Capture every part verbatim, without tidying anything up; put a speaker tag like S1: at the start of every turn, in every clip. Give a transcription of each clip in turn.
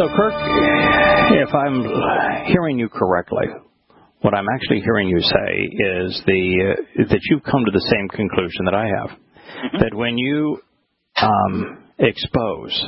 S1: So, Kirk, if I'm hearing you correctly, what I'm actually hearing you say is the uh, that you've come to the same conclusion that I have, mm-hmm. that when you um, expose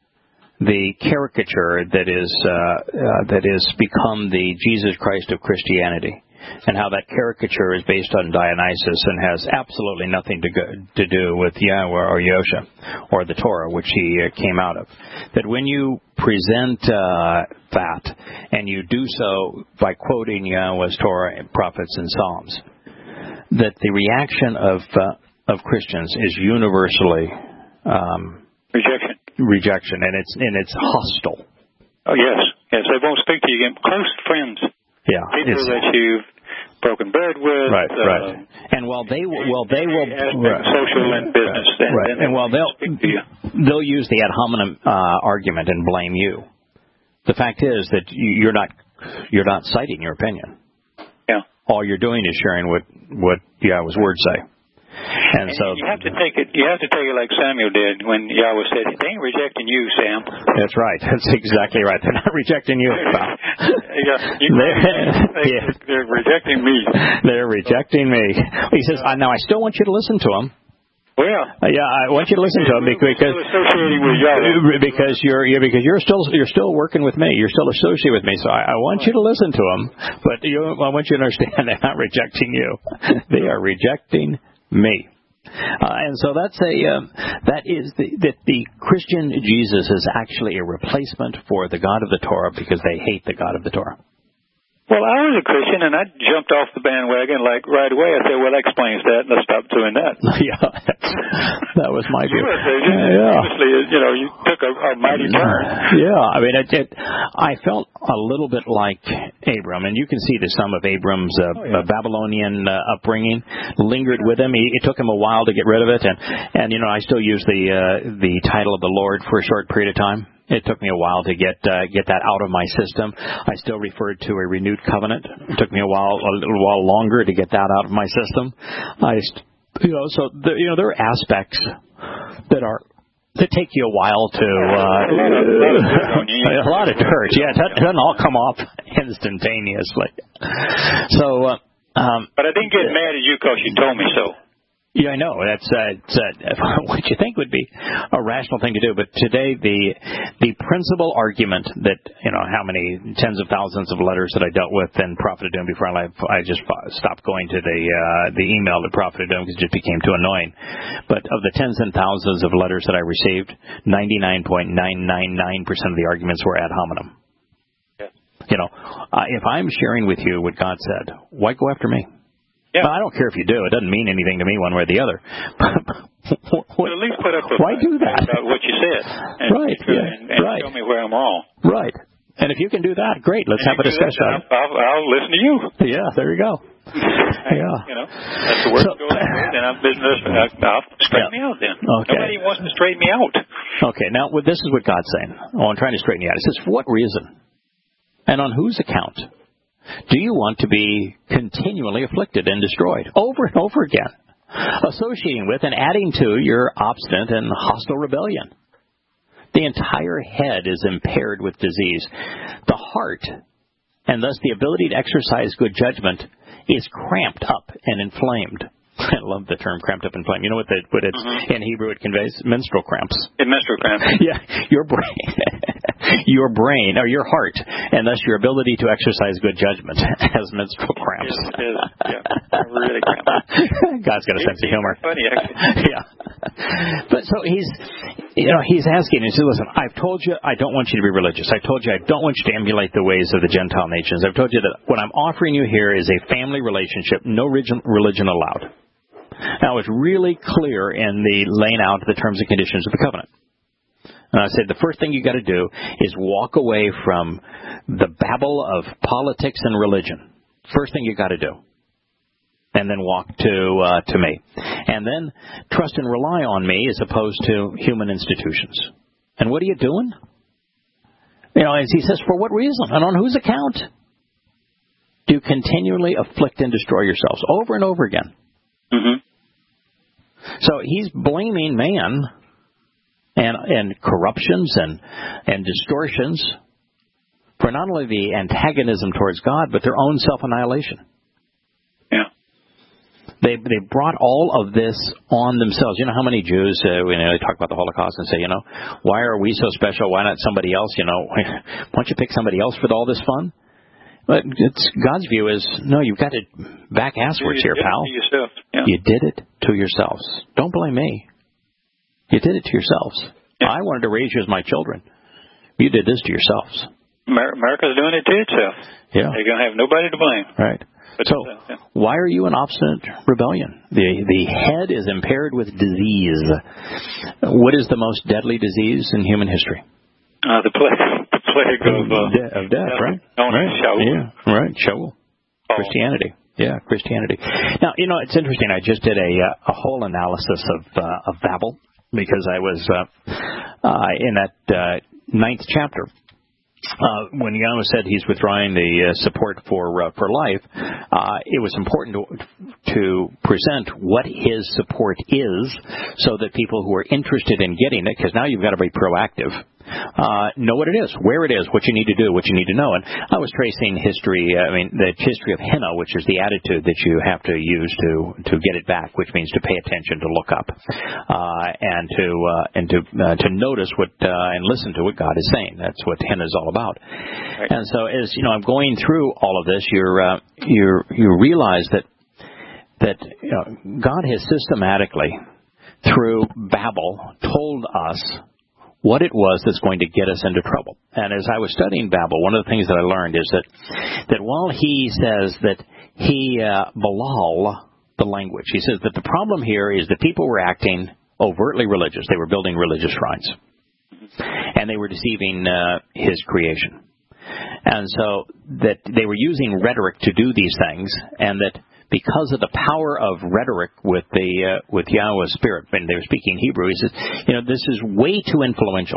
S1: the caricature that is uh, uh, that is become the Jesus Christ of Christianity, and how that caricature is based on Dionysus and has absolutely nothing to go, to do with Yahweh or Yosha or the Torah, which he uh, came out of. That when you present uh, that, and you do so by quoting Yahweh's Torah, and prophets, and Psalms, that the reaction of uh, of Christians is universally um,
S2: rejection.
S1: Rejection, and it's and it's hostile.
S2: Oh yes, yes. They won't speak to you again. Close friends.
S1: Yeah,
S2: people that you've broken bread with.
S1: Right,
S2: uh,
S1: right. And while they will, well, they will
S2: right, social and business.
S1: Right,
S2: and,
S1: right.
S2: and,
S1: and while they'll they'll use the ad hominem uh, argument and blame you. The fact is that you're not you're not citing your opinion.
S2: Yeah.
S1: All you're doing is sharing what what Yahweh's words say. And,
S2: and
S1: so
S2: you have to take it. You have to take it like Samuel did when Yahweh said, "They ain't rejecting you, Sam."
S1: That's right. That's exactly right. They're not rejecting you, pal.
S2: yeah, you
S1: they're,
S2: they,
S1: yeah.
S2: they're rejecting me.
S1: They're rejecting me. He says, uh, "Now I still want you to listen to them."
S2: Well, yeah.
S1: Uh, yeah, I want you to listen to them because because,
S2: with
S1: because you're yeah, because you're still you're still working with me. You're still associated with me. So I, I want you to listen to them, but you, I want you to understand they're not rejecting you. They are rejecting me. Uh, and so that's a um, that is the, that the Christian Jesus is actually a replacement for the God of the Torah because they hate the God of the Torah.
S2: Well, I was a Christian, and I jumped off the bandwagon like right away. I said, "Well, that explains that. Let's stop doing that."
S1: yeah, that was my view.
S2: You were, yeah, obviously, you know, you took a, a mighty turn.
S1: Yeah, I mean, it, it, I felt a little bit like Abram, and you can see the some of Abram's uh, oh, yeah. uh, Babylonian uh, upbringing lingered with him. He, it took him a while to get rid of it, and and you know, I still use the uh, the title of the Lord for a short period of time. It took me a while to get uh, get that out of my system. I still referred to a renewed covenant. It took me a while, a little while longer to get that out of my system. I, you know, so the, you know, there are aspects that are that take you a while to uh, a lot of dirt. Yeah, it doesn't all come off instantaneously. So, uh, um,
S2: but I didn't get mad at you because you told me so.
S1: Yeah, I know. That's uh, it's, uh, what you think would be a rational thing to do. But today, the the principal argument that, you know, how many tens of thousands of letters that I dealt with in Prophet Adom before I left, I just stopped going to the uh, the email at Prophet Adom because it just became too annoying. But of the tens and thousands of letters that I received, ninety-nine point nine nine nine percent of the arguments were ad hominem.
S2: Yeah.
S1: You know, uh, if I'm sharing with you what God said, why go after me?
S2: Yeah.
S1: Well, I don't care if you do. It doesn't mean anything to me one way or the other.
S2: But at least put up a
S1: why do that?
S2: About what you said. And,
S1: right.
S2: and,
S1: Yeah.
S2: And, and
S1: right.
S2: Tell me where I'm wrong.
S1: Right. And if you can do that, great. Let's
S2: and
S1: have a discussion.
S2: That, I'll, I'll listen to you.
S1: Yeah. There you go.
S2: I,
S1: yeah.
S2: You know, that's the word so, going on. Then I'm business. I'll straighten yeah. me out. Then.
S1: Okay.
S2: Nobody wants to straighten me out.
S1: Okay. Now, well, this is what God's saying. Oh, I'm trying to straighten you out. It says, for what reason, and on whose account, do you want to be continually afflicted and destroyed over and over again, associating with and adding to your obstinate and hostile rebellion? The entire head is impaired with disease. The heart, and thus the ability to exercise good judgment, is cramped up and inflamed. I love the term cramped up and inflamed. You know what, the, what it's, mm-hmm. in Hebrew it conveys? Menstrual cramps.
S2: In menstrual cramps.
S1: Yeah, your brain, your brain, or your heart, and thus your ability to exercise good judgment has menstrual cramps.
S2: It is, yeah, really cramped.
S1: God's got a sense of humor.
S2: Funny, actually.
S1: Yeah. But so he's, you know, he's asking, he says, listen, I've told you I don't want you to be religious. I told you I don't want you to emulate the ways of the Gentile nations. I've told you that what I'm offering you here is a family relationship, no religion, religion allowed. Now, it's really clear in the laying out the terms and conditions of the covenant. And I said the first thing you got to do is walk away from the babble of politics and religion. First thing you got to do. And then walk to uh, to me. And then trust and rely on me as opposed to human institutions. And what are you doing? You know, as he says, for what reason? And on whose account? Do you continually afflict and destroy yourselves over and over again?
S2: Mm-hmm.
S1: So he's blaming man and and corruptions and and distortions for not only the antagonism towards God, but their own self-annihilation.
S2: Yeah.
S1: They they brought all of this on themselves. You know how many Jews, uh, you know, they talk about the Holocaust and say, you know, why are we so special? Why not somebody else? You know, why don't you pick somebody else for all this fun? But it's, God's view is, no, you've got to back asswards here, pal.
S2: You did it to yourself. Yeah.
S1: You did it to yourselves. Don't blame me. You did it to yourselves. Yeah. I wanted to raise you as my children. You did this to yourselves.
S2: America's doing it to itself.
S1: Yeah.
S2: They're going to have nobody to blame.
S1: Right.
S2: But
S1: so,
S2: uh, yeah.
S1: why are you in obstinate rebellion? The the head is impaired with disease. What is the most deadly disease in human history?
S2: Uh, the plague, the plague of, uh,
S1: De- of death, right?
S2: Right. Shaul.
S1: Yeah, right. Shaul.
S2: Oh.
S1: Christianity. Yeah, Christianity. Now, you know, it's interesting. I just did a uh, a whole analysis of uh, of Babel because I was uh, uh, in that uh, ninth chapter. Uh, when Yahweh said he's withdrawing the uh, support for uh, for life, uh, it was important to, to present what his support is so that people who are interested in getting it, because now you've got to be proactive, uh, know what it is, where it is, what you need to do, what you need to know. And I was tracing history, I mean, the history of Hina, which is the attitude that you have to use to, to get it back, which means to pay attention, to look up, uh, and to uh, and to uh, to notice what uh, and listen to what God is saying. That's what Hina is all about. Right. And so, as you know, I'm going through all of this. You're uh, you're you realize that that you know, God has systematically, through Babel, told us what it was that's going to get us into trouble. And as I was studying Babel, one of the things that I learned is that that while he says that he uh, balal the language, he says that the problem here is that people were acting overtly religious. They were building religious shrines, and they were deceiving uh, his creation. And so that they were using rhetoric to do these things, and that because of the power of rhetoric with the uh, with Yahweh's Spirit, when they were speaking Hebrew, he says, you know, this is way too influential.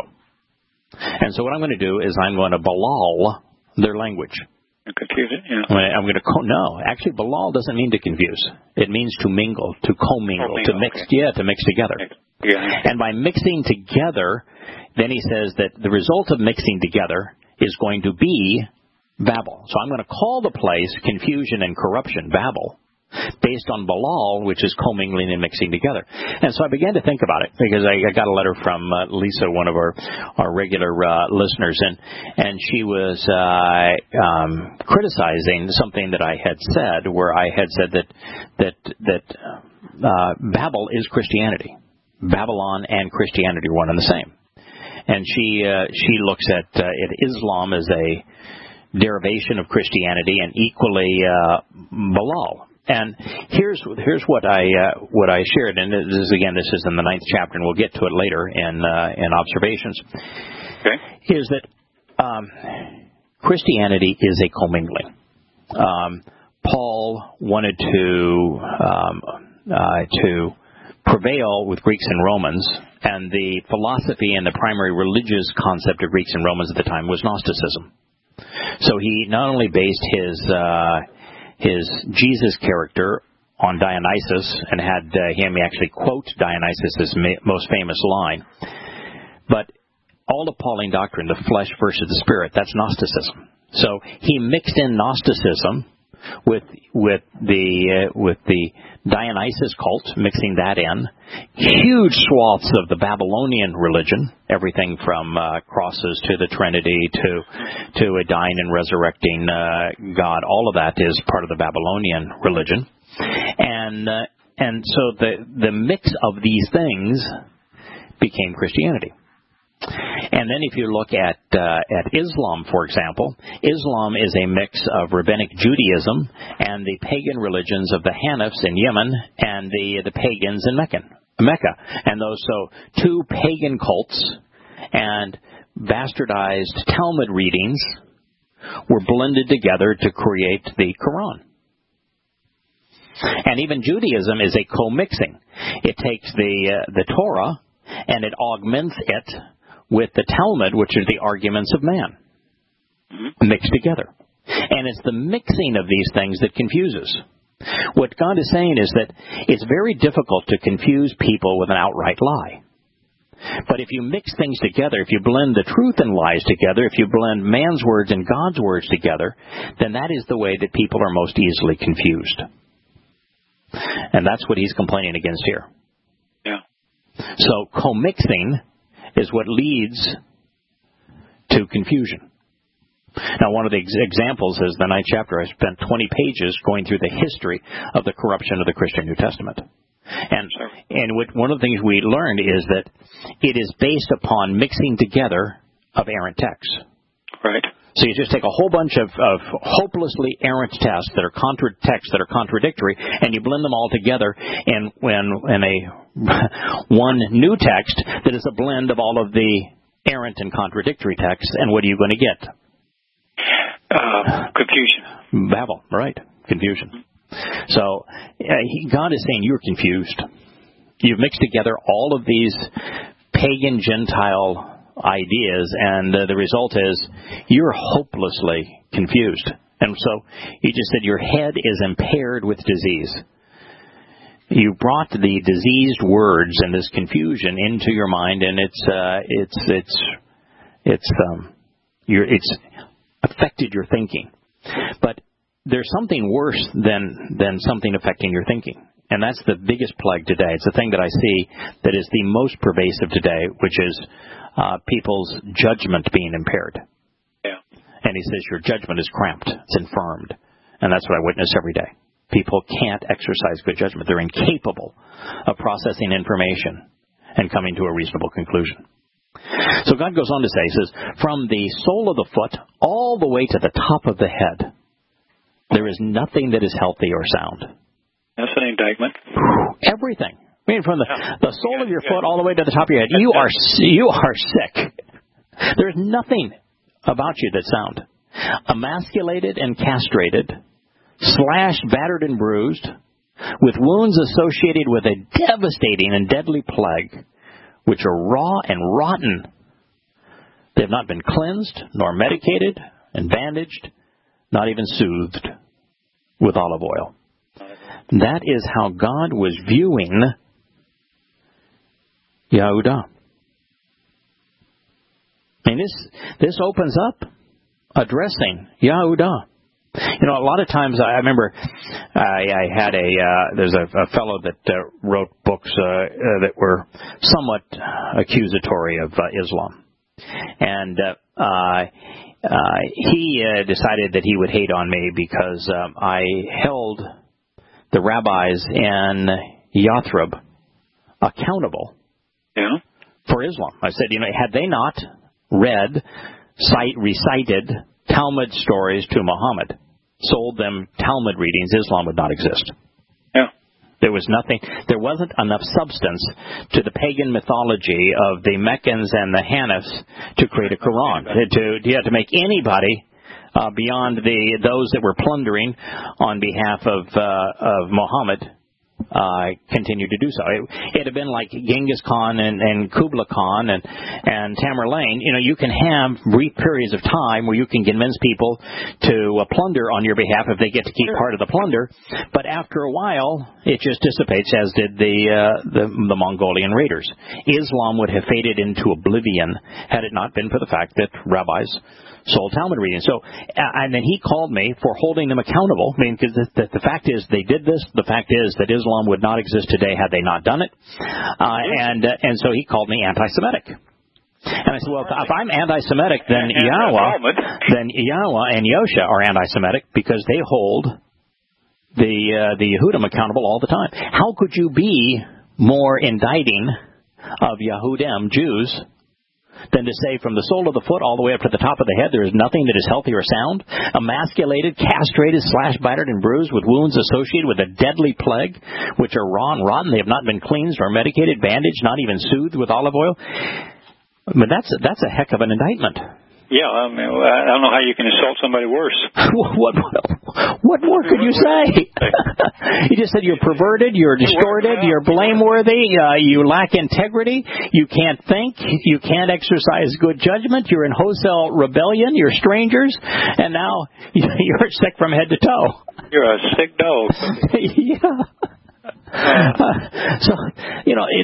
S1: And so what I'm going to do is I'm going to balal their language.
S2: Confuse it, yeah.
S1: I'm going to co- no, actually, balal doesn't mean to confuse. It means to mingle, to commingle,
S2: oh,
S1: to mix,
S2: okay.
S1: yeah, to mix together.
S2: Yeah.
S1: And by mixing together, then he says that the result of mixing together is going to be Babel. So I'm going to call the place confusion and corruption Babel, based on balal, which is commingling and mixing together. And so I began to think about it, because I, I got a letter from uh, Lisa, one of our, our regular uh, listeners, and and she was uh, um, criticizing something that I had said, where I had said that that that uh, Babel is Christianity. Babylon and Christianity are one and the same. And she uh, she looks at, uh, at Islam as a derivation of Christianity and equally uh, balal. And here's here's what I uh, what I shared, and this is, again, this is in the ninth chapter, and we'll get to it later in uh, in observations.
S2: Okay.
S1: Is that um, Christianity is a commingling. Um, Paul wanted to um, uh, to prevail with Greeks and Romans, and the philosophy and the primary religious concept of Greeks and Romans at the time was Gnosticism. So he not only based his uh, his Jesus character on Dionysus, and had uh, him actually quote Dionysus' ma- most famous line, but all the Pauline doctrine, the flesh versus the spirit, that's Gnosticism. So he mixed in Gnosticism with with the uh, with the Dionysus cult, mixing that in. Huge swaths of the Babylonian religion, everything from uh, crosses to the Trinity to to a dying and resurrecting uh, God. All of that is part of the Babylonian religion, and uh, and so the the mix of these things became Christianity. And then if you look at uh, at Islam, for example, Islam is a mix of rabbinic Judaism and the pagan religions of the Hanifs in Yemen and the the pagans in Mecca. Mecca. And those, so two pagan cults and bastardized Talmud readings were blended together to create the Quran. And even Judaism is a co-mixing. It takes the uh, the Torah and it augments it with the Talmud, which are the arguments of man, mixed together. And it's the mixing of these things that confuses. What God is saying is that it's very difficult to confuse people with an outright lie. But if you mix things together, if you blend the truth and lies together, if you blend man's words and God's words together, then that is the way that people are most easily confused. And that's what he's complaining against here.
S2: Yeah.
S1: So commixing is what leads to confusion. Now, one of the ex- examples is the ninth chapter. I spent twenty pages going through the history of the corruption of the Christian New Testament. And and what, one of the things we learned is that it is based upon mixing together of errant texts.
S2: Right.
S1: So you just take a whole bunch of, of hopelessly errant texts that are contra- texts that are contradictory, and you blend them all together in when in a one new text that is a blend of all of the errant and contradictory texts. And what are you going to get?
S2: Uh, confusion.
S1: Babel, right? Confusion. So uh, he, God is saying you're confused. You've mixed together all of these pagan Gentile ideas, and uh, the result is you're hopelessly confused. And so he just said your head is impaired with disease. You brought the diseased words and this confusion into your mind, and it's uh, it's it's it's um, you're, it's affected your thinking. But there's something worse than than something affecting your thinking. And that's the biggest plague today. It's the thing that I see that is the most pervasive today, which is uh, people's judgment being impaired.
S2: Yeah.
S1: And he says your judgment is cramped. It's infirmed. And that's what I witness every day. People can't exercise good judgment. They're incapable of processing information and coming to a reasonable conclusion. So God goes on to say, he says, from the sole of the foot all the way to the top of the head, there is nothing that is healthy or sound.
S2: That's an indictment.
S1: Everything. I mean, from the, the sole of your foot all the way to the top of your head, you are you are sick. There's nothing about you that's sound. Emasculated and castrated, slashed, battered, and bruised, with wounds associated with a devastating and deadly plague, which are raw and rotten. They have not been cleansed, nor medicated, and bandaged, not even soothed with olive oil. That is how God was viewing Yehudah. And this this opens up addressing Yehudah. You know, a lot of times I remember I, I had a uh, there's a, a fellow that uh, wrote books uh, uh, that were somewhat accusatory of uh, Islam, and uh, uh, uh, he uh, decided that he would hate on me because um, I held the rabbis in Yathrib accountable
S2: yeah.
S1: for Islam. I said, you know, had they not read, cite, recited Talmud stories to Muhammad, sold them Talmud readings, Islam would not exist.
S2: Yeah.
S1: There was nothing, there wasn't enough substance to the pagan mythology of the Meccans and the Hanifs to create a Quran, to, to, yeah, to make anybody Uh, beyond the those that were plundering on behalf of uh, of Muhammad uh, continue to do so. It, it had been like Genghis Khan and, and Kublai Khan and, and Tamerlane. You know, you can have brief periods of time where you can convince people to uh, plunder on your behalf if they get to keep part of the plunder. But after a while, it just dissipates, as did the, uh, the the Mongolian raiders. Islam would have faded into oblivion had it not been for the fact that rabbis sold Talmud reading. So, uh, and then he called me for holding them accountable. I mean, because the, the, the fact is they did this. The fact is that Islam would not exist today had they not done it. Uh, and uh, and so he called me anti-Semitic. And I said, well, if, if I'm anti-Semitic, then Yahweh, then Yahweh and Yosha are anti-Semitic because they hold the uh, the Yehudim accountable all the time. How could you be more indicting of Yehudim, Jews, than to say from the sole of the foot all the way up to the top of the head there is nothing that is healthy or sound, emasculated, castrated, slashed, battered, and bruised, with wounds associated with a deadly plague, which are raw and rotten. They have not been cleansed or medicated, bandaged, not even soothed with olive oil. But that's that's a heck of an indictment.
S2: Yeah, I mean, I don't know how you can insult somebody worse.
S1: what, what what more could you say? You just said you're perverted, you're distorted, you're blameworthy, uh, you lack integrity, you can't think, you can't exercise good judgment, you're in wholesale rebellion, you're strangers, and now you're sick from head to toe.
S2: You're a sick dog.
S1: Yeah. Uh, so, you know, it's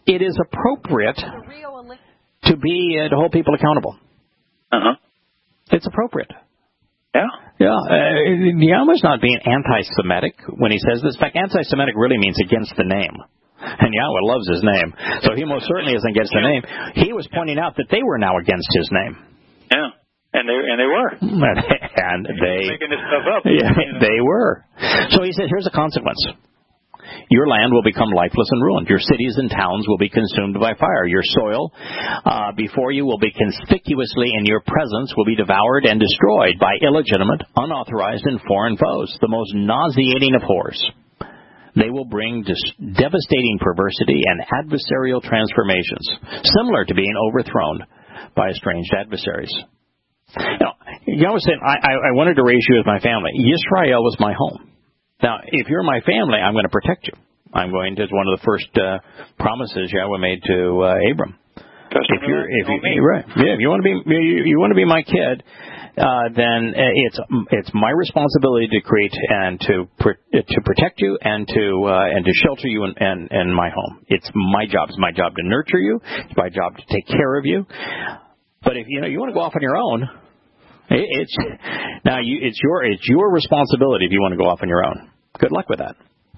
S1: it is appropriate to be uh, to hold people accountable.
S2: Uh-huh.
S1: It's appropriate.
S2: Yeah.
S1: Yeah. Uh, Yahweh's not being anti-Semitic when he says this. In fact, anti-Semitic really means against the name. And Yahweh loves his name. So he most certainly isn't against the name. He was pointing out that they were now against his name.
S2: Yeah. And they and they were.
S1: And they
S2: making this stuff up.
S1: Yeah, you know. They were. So he said, here's a consequence. Your land will become lifeless and ruined. Your cities and towns will be consumed by fire. Your soil uh, before you will be conspicuously in your presence will be devoured and destroyed by illegitimate, unauthorized, and foreign foes, the most nauseating of whores. They will bring dis- devastating perversity and adversarial transformations, similar to being overthrown by estranged adversaries. Now, Yahweh said, I, I, I wanted to raise you as my family. Yisrael was my home. Now, if you're my family, I'm going to protect you. I'm going to, it's one of the first uh, promises Yahweh made to uh, Abram. If you're, if you, right, yeah, if you want to be, you, you want to be my kid, uh, then it's it's my responsibility to create and to to protect you and to uh, and to shelter you in, in, in my home. It's my job. It's my job to nurture you. It's my job to take care of you. But if you know you want to go off on your own, it, it's now you, it's your it's your responsibility if you want to go off on your own. Good luck with that.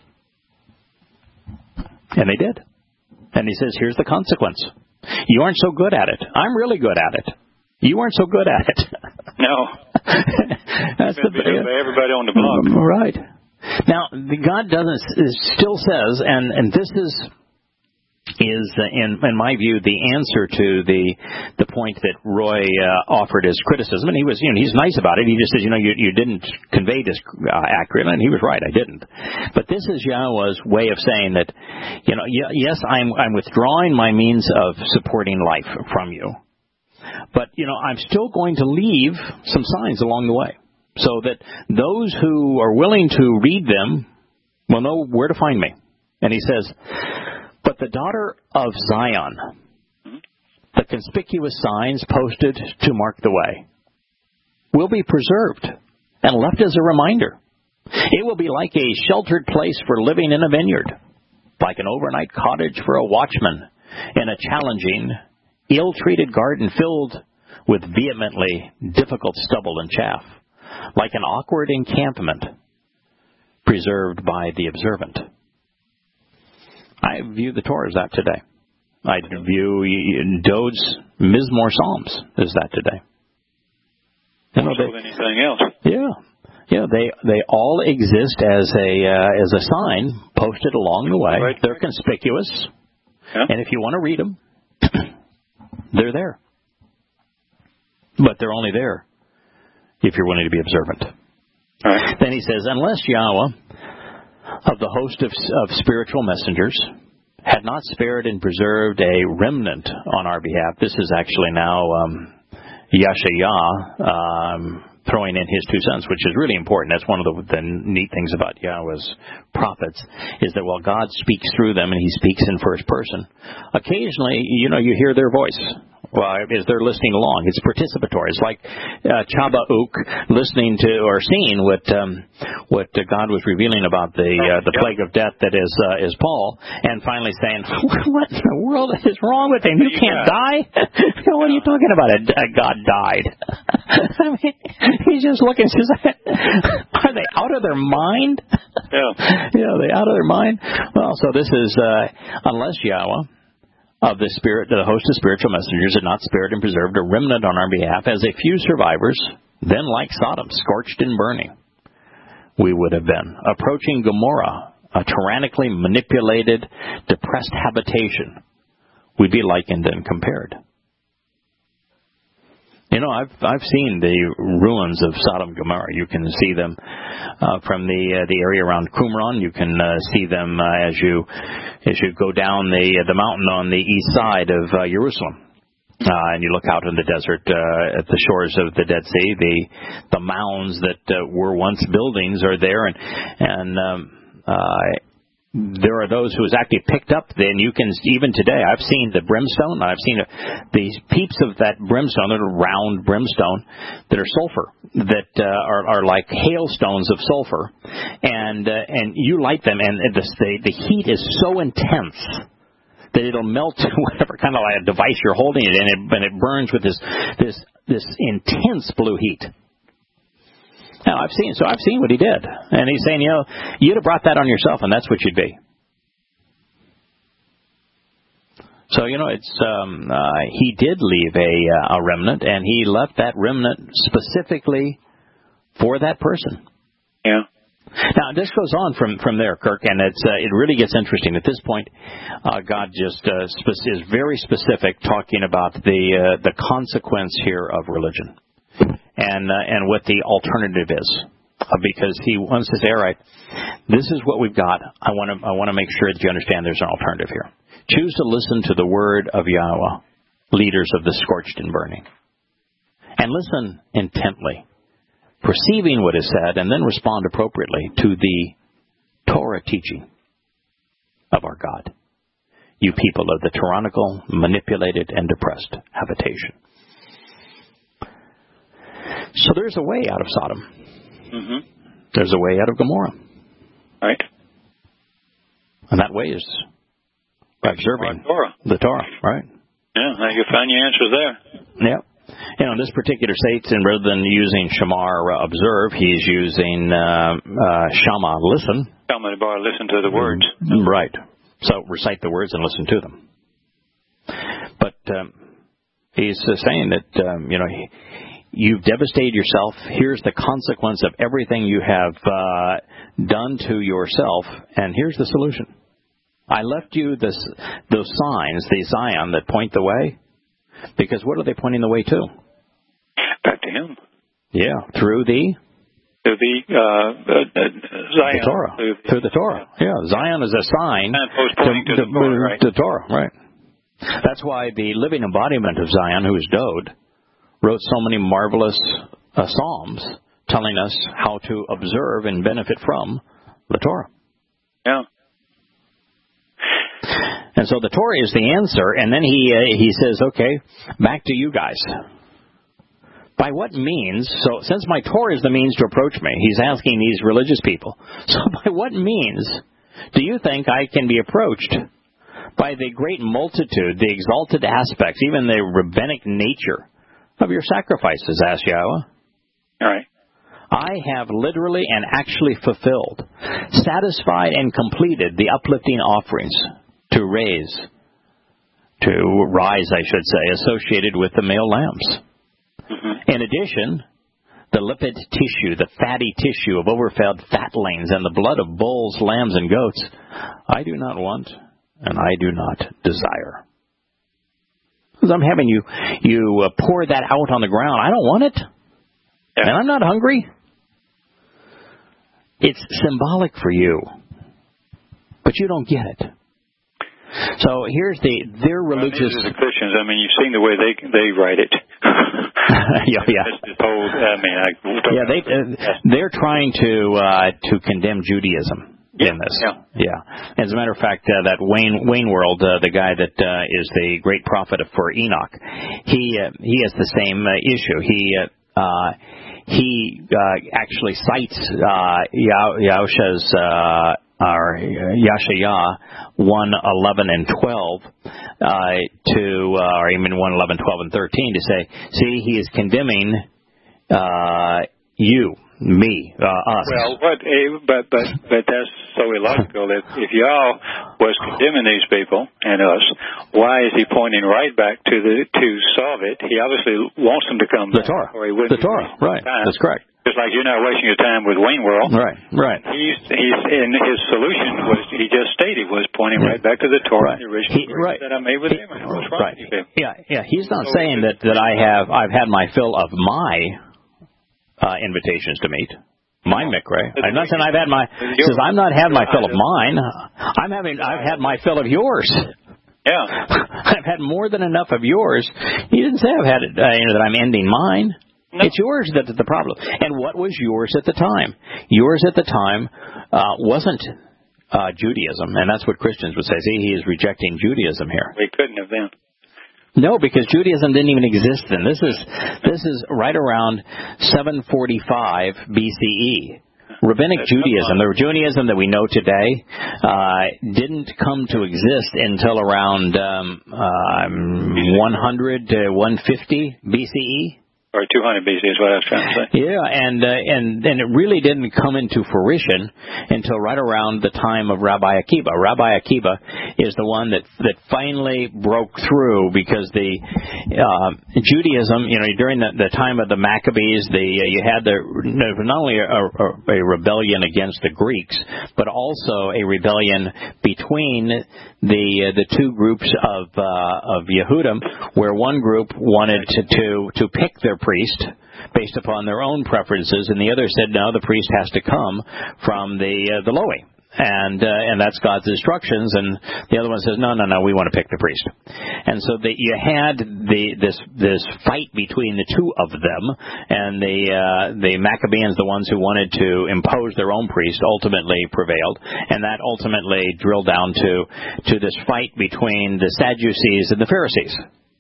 S1: And they did. And he says, here's the consequence. You aren't so good at it. I'm really good at it. You aren't so good at it.
S2: No.
S1: That's the
S2: by everybody on the block.
S1: Right. Now, God doesn't still says, and and this is is uh, in in my view the answer to the the point that Roy uh, offered as criticism, and he was you know he's nice about it. He just says you know you you didn't convey this uh, accurately, and he was right. I didn't. But this is Yahweh's way of saying that you know yes I'm I'm withdrawing my means of supporting life from you. But, you know, I'm still going to leave some signs along the way so that those who are willing to read them will know where to find me. And he says, but the daughter of Zion, the conspicuous signs posted to mark the way, will be preserved and left as a reminder. It will be like a sheltered place for living in a vineyard, like an overnight cottage for a watchman in a challenging, ill-treated garden filled with vehemently difficult stubble and chaff, like an awkward encampment preserved by the observant. I view the Torah as that today. I view Dode's Mizmor Psalms as that today. You know,
S2: they, anything else?
S1: Yeah, yeah. They they all exist as a uh, as a sign posted along the way.
S2: Right.
S1: They're conspicuous,
S2: yeah.
S1: And if you want to read them, they're there. But they're only there if you're willing to be observant.
S2: Right.
S1: Then he says, unless Yahweh of the host of, of spiritual messengers had not spared and preserved a remnant on our behalf. This is actually now um, Yashayah um, throwing in his two cents, which is really important. That's one of the, the neat things about Yahweh's prophets, is that while God speaks through them and he speaks in first person, occasionally, you know, you hear their voice. Well, as they're listening along, it's participatory. It's like uh, Chabauk listening to or seeing what um, what uh, God was revealing about the uh, the plague of death that is uh, is Paul, and finally saying, "What in the world is wrong with him? You can't die? What are you talking about? Uh, God died." I mean, he's just looking. Says, "Are they out of their mind?
S2: Yeah,
S1: yeah, are they out of their mind?" Well, so this is uh, unless Yahweh of the spirit, the host of spiritual messengers had not spared and preserved a remnant on our behalf, as a few survivors, then like Sodom, scorched and burning, we would have been. Approaching Gomorrah, a tyrannically manipulated, depressed habitation, we'd be likened and compared. You know, I've I've seen the ruins of Sodom and Gomorrah. You can see them uh, from the uh, the area around Qumran. You can uh, see them uh, as you as you go down the uh, the mountain on the east side of uh, Jerusalem, uh, and you look out in the desert uh, at the shores of the Dead Sea. The the mounds that uh, were once buildings are there, and and um, uh, there are those who is actually picked up. Then you can, even today, I've seen the brimstone. I've seen the peeps of that brimstone, that are round brimstone, that are sulfur, that uh, are, are like hailstones of sulfur. And uh, and you light them, and the, the, the heat is so intense that it'll melt whatever kind of like a device you're holding it in, and it burns with this this this intense blue heat. Now, I've seen, so I've seen what he did. And he's saying, you know, you'd have brought that on yourself, and that's what you'd be. So, you know, it's um, uh, he did leave a, uh, a remnant, and he left that remnant specifically for that person.
S2: Yeah.
S1: Now, this goes on from, from there, Kirk, and it's uh, it really gets interesting. At this point, uh, God just uh, spe- is very specific, talking about the uh, the consequence here of religion, and uh, and what the alternative is, uh, because He wants to say, all right, this is what we've got. I want to I want to make sure that you understand there's an alternative here. Choose to listen to the word of Yahweh, leaders of the scorched and burning, and listen intently, perceiving what is said, and then respond appropriately to the Torah teaching of our God, you people of the tyrannical, manipulated, and depressed habitation. So there's a way out of Sodom.
S2: Mm-hmm.
S1: There's a way out of Gomorrah.
S2: Right.
S1: And that way is by observing
S2: Torah.
S1: the Torah, right?
S2: Yeah, now you find your answers there.
S1: Yep. You know, in this particular state, and rather than using Shamar, uh, observe, he's using uh, uh, Shama, listen.
S2: Shama, bar, listen to the words.
S1: Mm, right. So recite the words and listen to them. But um, he's uh, saying that, um, you know, he, you've devastated yourself. Here's the consequence of everything you have uh, done to yourself, and here's the solution. I left you this, those signs, the Zion, that point the way. Because what are they pointing the way to?
S2: Back to Him.
S1: Yeah, through the?
S2: Through the uh, uh, Zion.
S1: The Torah. Through the, through the Torah. Yeah, Zion is a sign
S2: pointing to, to, the, Torah, right?
S1: the Torah, right. That's why the living embodiment of Zion, who is Dode, wrote so many marvelous uh, psalms telling us how to observe and benefit from the Torah.
S2: Yeah.
S1: And so the Torah is the answer, and then he uh, he says, okay, back to you guys. By what means, so since my Torah is the means to approach me, he's asking these religious people, so by what means do you think I can be approached? By the great multitude, the exalted aspects, even the rabbinic nature of your sacrifices, asked Yahweh.
S2: All right.
S1: I have literally and actually fulfilled, satisfied and completed the uplifting offerings to raise, to rise, I should say, associated with the male lambs. Mm-hmm. In addition, the lipid tissue, the fatty tissue of overfed fatlings and the blood of bulls, lambs, and goats, I do not want and I do not desire. Because I'm having you, you uh, pour that out on the ground. I don't want it. Yeah. And I'm not hungry. It's symbolic for you, but you don't get it. So here's the their religious.
S2: Well, the Christians. I mean, you've seen the way they they write it.
S1: yeah, yeah.
S2: Old, I mean, I,
S1: yeah, they uh, they're trying to uh, to condemn Judaism
S2: yeah,
S1: in this.
S2: Yeah.
S1: yeah. As a matter of fact, uh, that Wayne Wayne World, uh, the guy that uh, is the great prophet for Enoch, he uh, he has the same uh, issue. He. Uh, uh, He uh, actually cites uh, Yahusha's uh, or Yashayah one eleven and twelve uh, to, uh, or even one eleven, twelve, and thirteen to say, see, he is condemning uh, you, me, uh, us.
S2: Well, what? But but but that's so illogical. If if Yah was condemning these people and us, why is he pointing right back to the to solve it? He obviously wants them to come
S1: the
S2: back,
S1: Torah.
S2: Or he wouldn't
S1: the Torah, right?
S2: Time.
S1: That's correct.
S2: Just like you're not wasting your time with Wayne World.
S1: Right, right.
S2: He's he's in his solution was he just stated was pointing yeah. right back to the Torah,
S1: right.
S2: the original
S1: he, right.
S2: that I made with
S1: he,
S2: him. What's wrong
S1: right.
S2: with you?
S1: Yeah, yeah. He's not so saying that that I have I've had my fill of my uh, invitations to meet. My mikre. I'm not saying I've had my. Says I'm not had my fill of mine. I'm having. I've had my fill of yours.
S2: Yeah.
S1: I've had more than enough of yours. He didn't say I've had it. Uh, you know, that I'm ending mine. No. It's yours that's the problem. And what was yours at the time? Yours at the time uh, wasn't uh, Judaism, and that's what Christians would say. See, he is rejecting Judaism here.
S2: We couldn't have been.
S1: No, because Judaism didn't even exist then. This is this is right around seven forty-five B C E Rabbinic Judaism, the Judaism that we know today, uh, didn't come to exist until around um, um, one hundred to one fifty B C E.
S2: Or two hundred B C is what I was trying to say.
S1: Yeah, and uh, and and it really didn't come into fruition until right around the time of Rabbi Akiba. Rabbi Akiba is the one that that finally broke through, because the uh, Judaism, you know, during the, the time of the Maccabees, the uh, you had the not only a, a, a rebellion against the Greeks, but also a rebellion between the uh, the two groups of uh, of Yehudim, where one group wanted to to, to pick their priest based upon their own preferences, and the other said, no, the priest has to come from the uh, the Lowy, and uh, and that's God's instructions. And the other one says, no, no, no, we want to pick the priest. And so the, you had the this this fight between the two of them, and the uh, the Maccabeans, the ones who wanted to impose their own priest, ultimately prevailed, and that ultimately drilled down to to this fight between the Sadducees and the Pharisees.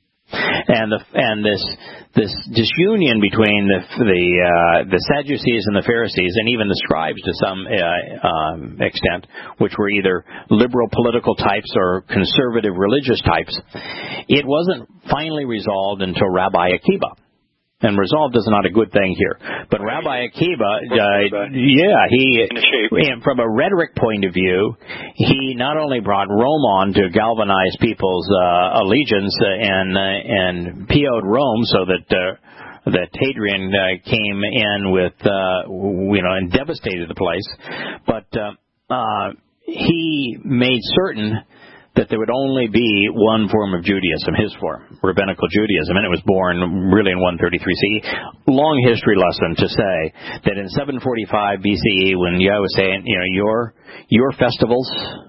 S1: And the and this this disunion between the the uh, the Sadducees and the Pharisees, and even the scribes to some uh, um, extent, which were either liberal political types or conservative religious types, it wasn't finally resolved until Rabbi Akiba. And resolved is not a good thing here. But Rabbi Akiba, uh, yeah, he, and from a rhetoric point of view, he not only brought Rome on to galvanize people's uh, allegiance and uh, and P O'd Rome so that uh, that Hadrian uh, came in with, uh, you know, and devastated the place, but uh, uh, he made certain that there would only be one form of Judaism, his form, rabbinical Judaism, and it was born really in one thirty-three C E. Long history lesson to say that in seven forty-five B C E, when Yahweh was saying, you know, your your festivals,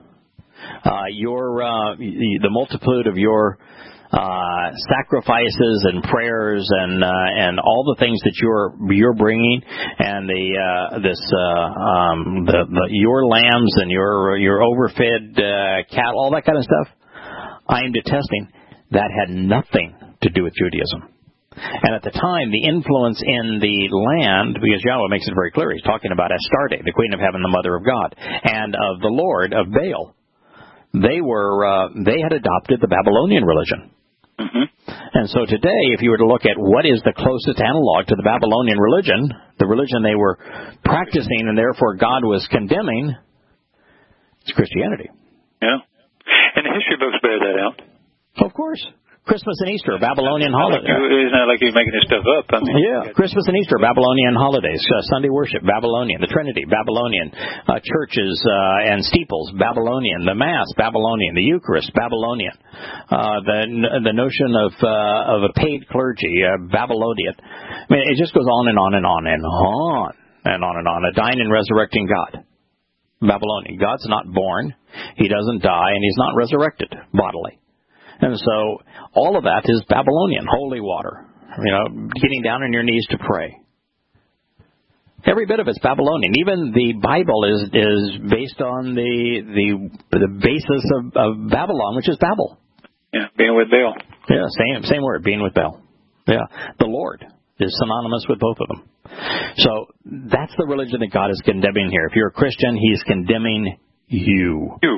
S1: uh, your uh, the multitude of your uh, sacrifices and prayers and uh, and all the things that you're you're bringing, and the uh, this uh, um, the, the your lambs and your your overfed uh, cattle, all that kind of stuff, I am detesting. That had nothing to do with Judaism. And at the time, the influence in the land, because Yahweh makes it very clear, he's talking about Astarte, the Queen of Heaven, the Mother of God, and of the Lord of Baal. They were uh, they had adopted the Babylonian religion. Mm-hmm. And so today, if you were to look at what is the closest analog to the Babylonian religion, the religion they were practicing and therefore God was condemning, it's Christianity.
S2: Yeah. And the history books bear that out.
S1: Of course. Christmas and Easter, Babylonian holidays.
S2: It's not like you're making this stuff up. I mean,
S1: yeah, Christmas and Easter, Babylonian holidays. Uh, Sunday worship, Babylonian. The Trinity, Babylonian. Uh, churches uh, and steeples, Babylonian. The Mass, Babylonian. The Eucharist, Babylonian. Uh, the the notion of uh, of a paid clergy, uh, Babylonian. I mean, it just goes on and on and on and on and on and on. A dying and resurrecting God, Babylonian. God's not born. He doesn't die, and he's not resurrected bodily. And so all of that is Babylonian, holy water, you know, getting down on your knees to pray. Every bit of it's Babylonian. Even the Bible is is based on the the the basis of, of Babylon, which is Babel.
S2: Yeah, being with Baal.
S1: Yeah, same same word, being with Baal. Yeah, the Lord is synonymous with both of them. So that's the religion that God is condemning here. If you're a Christian, He's condemning you.
S2: You.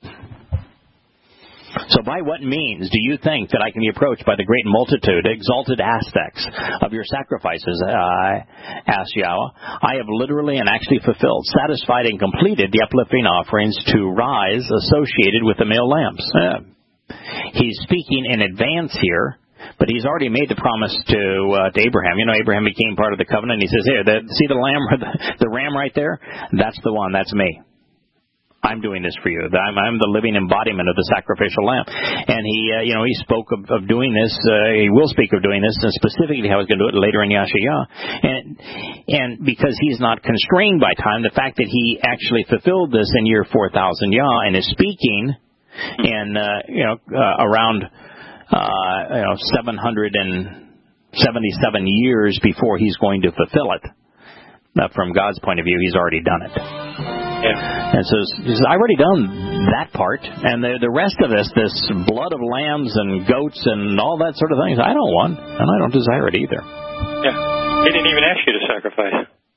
S1: So by what means do you think that I can be approached by the great multitude, exalted aspects of your sacrifices, uh, asked Yahweh? I have literally and actually fulfilled, satisfied and completed the uplifting offerings to rise associated with the male lambs. Uh, he's speaking in advance here, but he's already made the promise to uh, to Abraham. You know, Abraham became part of the covenant. He says, here, the, see the lamb, the, the ram right there? That's the one. That's me. I'm doing this for you. I'm, I'm the living embodiment of the sacrificial lamb. And he, uh, you know, he spoke of, of doing this. Uh, he will speak of doing this, and specifically how he's going to do it later in Yashayah. And and because he's not constrained by time, the fact that he actually fulfilled this in year four thousand Yah and is speaking in, uh, you know, uh, around, uh, you know, seven hundred seventy-seven years before he's going to fulfill it. Uh, from God's point of view, he's already done it. Yeah. And so he says, I've already done that part, and the the rest of this, this blood of lambs and goats and all that sort of things, I don't want, and I don't desire it either.
S2: Yeah. He didn't even ask you to sacrifice.